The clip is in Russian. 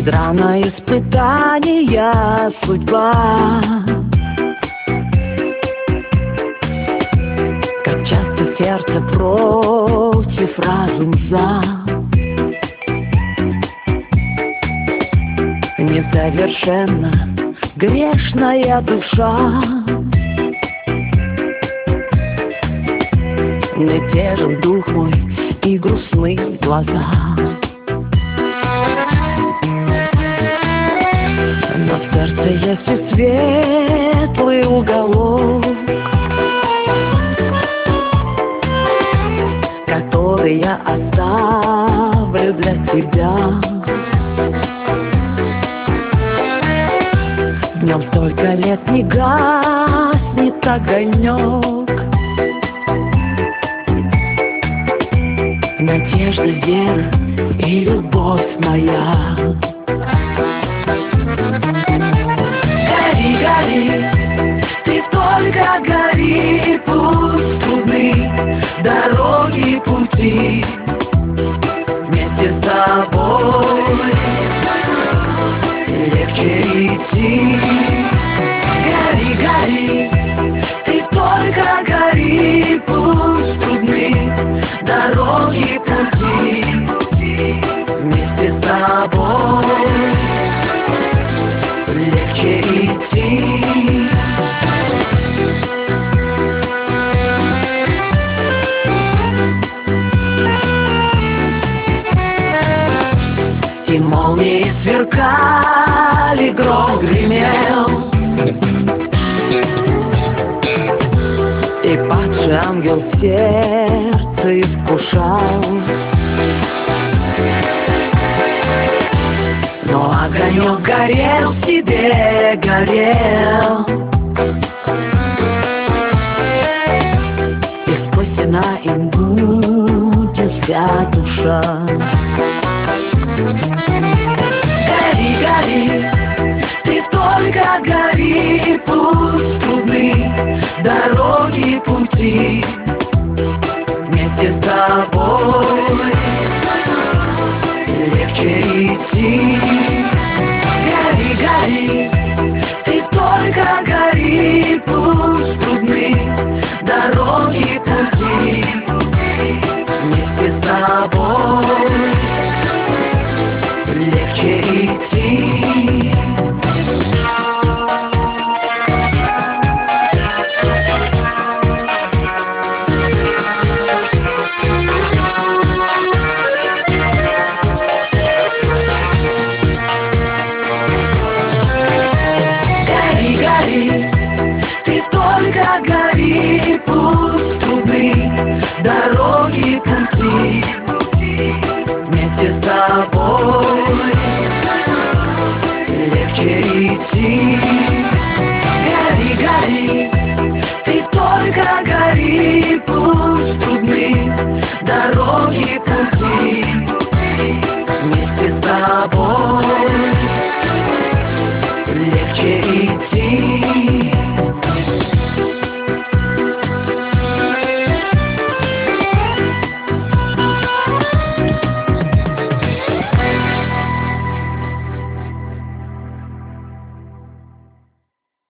Драное испытание судьба. Как часто сердце против, разум за. Несовершенна грешная душа. Мятежен дух мой и грустны глаза. Но в сердце есть и светлый уголок, который я оставлю для тебя. В нем столько лет не гаснет огонек. Надежда, вера и любовь моя. Гори, гори, ты только гори, пусть трудны дороги, пути. Вместе с тобой легче идти. Гори, гори, ты только гори, пусть трудны дороги, пути. Вместе с тобой легче идти. И молнии сверкали, гром гремел, и падший ангел сердце искушал. Но огонек горел в тебе, горел, и спасена им будет вся душа. Гори, гори, ты только гори, пусть трудны дороги, пути. Вместе с тобой легче идти. Гори, гори, ты только гори, пусть трудны дороги, пути. Вместе с тобой легче идти. Гори, гори, ты только гори, пусть трудны дороги, пути. Вместе с тобой легче идти. Гори, гори, ты только гори, пусть трудны дороги, пути. Вместе с тобой